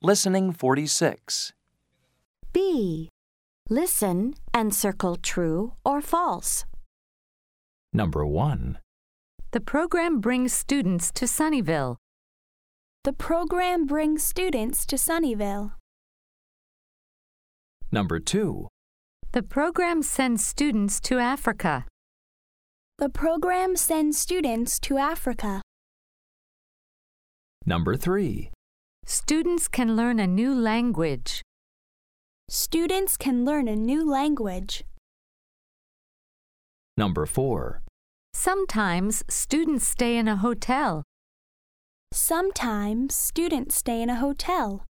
Listening 46. B. Listen and circle true or false. Number 1. The program brings students to Sunnyvale. The program brings students to Sunnyvale. Number 2. The program sends students to Africa. The program sends students to Africa. Number 3. Students can learn a new language. Students can learn a new language. Number 4. Sometimes students stay in a hotel. Sometimes students stay in a hotel.